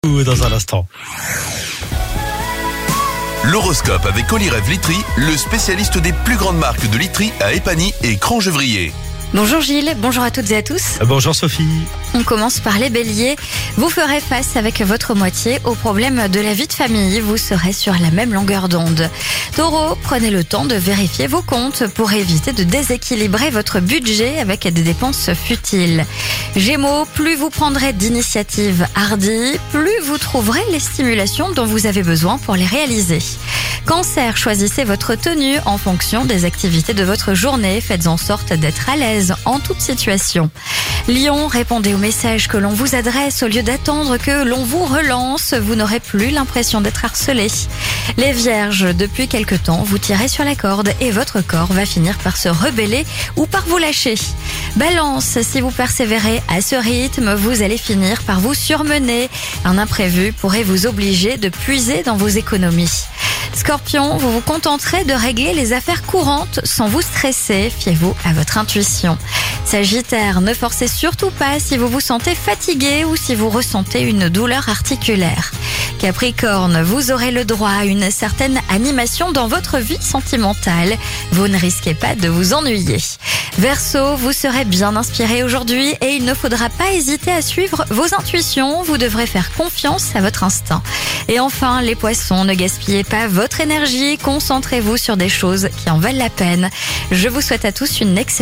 Dans un instant. L'horoscope avec Olirev Litry, le spécialiste des plus grandes marques de literie à Épagny et Crangevrier. Bonjour Gilles, bonjour à toutes et à tous. Bonjour Sophie. On commence par les béliers. Vous ferez face avec votre moitié aux problèmes de la vie de famille. Vous serez sur la même longueur d'onde. Taureau, prenez le temps de vérifier vos comptes pour éviter de déséquilibrer votre budget avec des dépenses futiles. Gémeaux, plus vous prendrez d'initiatives hardies, plus vous trouverez les stimulations dont vous avez besoin pour les réaliser. Cancer, choisissez votre tenue en fonction des activités de votre journée. Faites en sorte d'être à l'aise en toute situation. Lion, répondez aux messages que l'on vous adresse au lieu d'attendre que l'on vous relance. Vous n'aurez plus l'impression d'être harcelé. Les vierges, depuis quelque temps, vous tirez sur la corde et votre corps va finir par se rebeller ou par vous lâcher. Balance, si vous persévérez à ce rythme, vous allez finir par vous surmener. Un imprévu pourrait vous obliger de puiser dans vos économies. Scorpion, vous vous contenterez de régler les affaires courantes sans vous stresser. Fiez-vous à votre intuition. Sagittaire, ne forcez surtout pas si vous vous sentez fatigué ou si vous ressentez une douleur articulaire. Capricorne, vous aurez le droit à une certaine animation dans votre vie sentimentale. Vous ne risquez pas de vous ennuyer. Verseau, vous serez bien inspiré aujourd'hui et il ne faudra pas hésiter à suivre vos intuitions. Vous devrez faire confiance à votre instinct. Et enfin, les poissons, ne gaspillez pas votre énergie. Concentrez-vous sur des choses qui en valent la peine. Je vous souhaite à tous une excellente